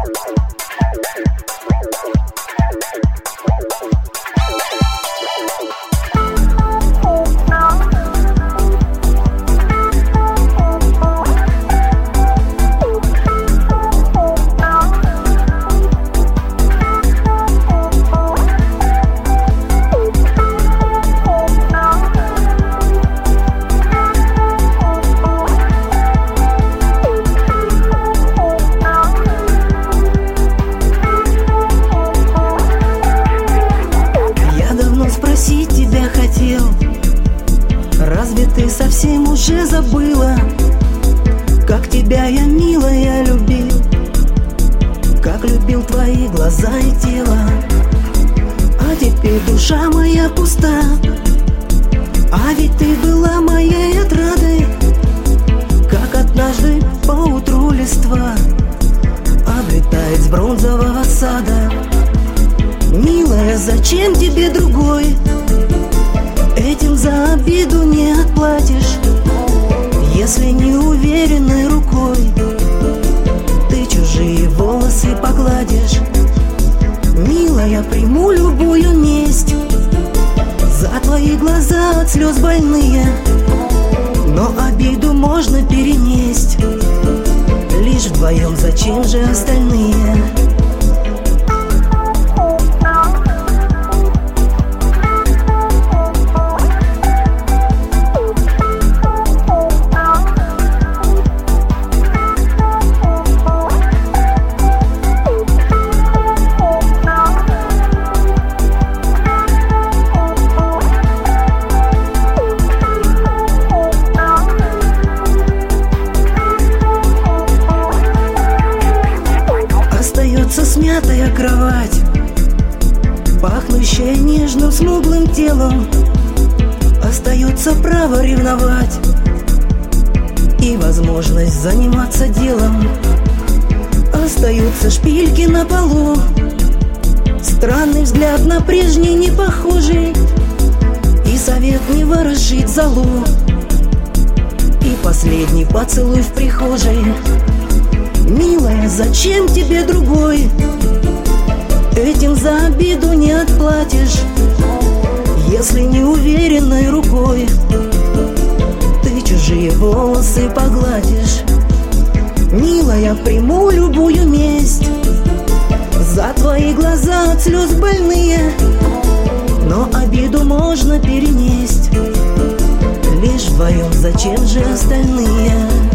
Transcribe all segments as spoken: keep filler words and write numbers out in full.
Ты совсем уже забыла, как тебя я, милая, любил, как любил твои глаза и тело. А теперь душа моя пуста, а ведь ты была моей отрадой, как однажды поутру листва облетает с бронзового сада. Милая, зачем тебе другой? Этим за обиду не отплатишь, если не уверенной рукой ты чужие волосы погладишь. Милая, приму любую месть за твои глаза от слез больные, но обиду можно перенесть лишь вдвоем, зачем же остальные? Смятая кровать, пахнущая нежным смуглым телом. Остается право ревновать и возможность заниматься делом. Остаются шпильки на полу, странный взгляд на прежний не похожий, и совет не ворошить золу, и последний поцелуй в прихожей. Милая, зачем тебе другой? Этим за обиду не отплатишь, если не уверенной рукой ты чужие волосы погладишь. Милая, приму любую месть за твои глаза от слез больные, но обиду можно перенесть лишь вдвоем, зачем же остальные?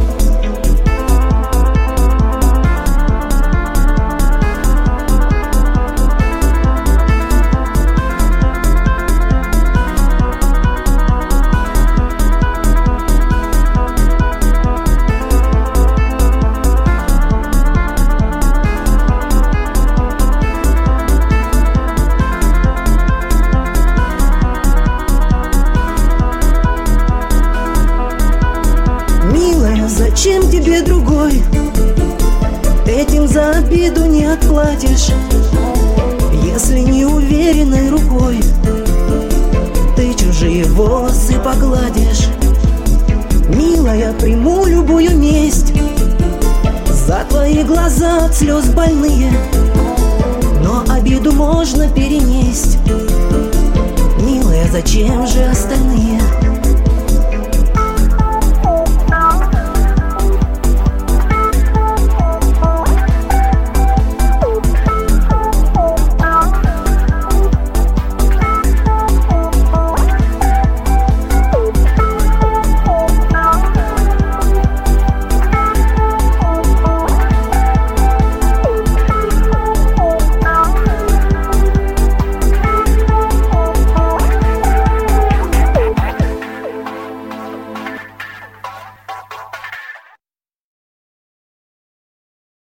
Зачем тебе другой? Этим за обиду не отплатишь, если не уверенной рукой ты чужие волосы погладишь. Милая, приму любую месть за твои глаза от слез больные, но обиду можно перенесть. Милая, зачем же остальные?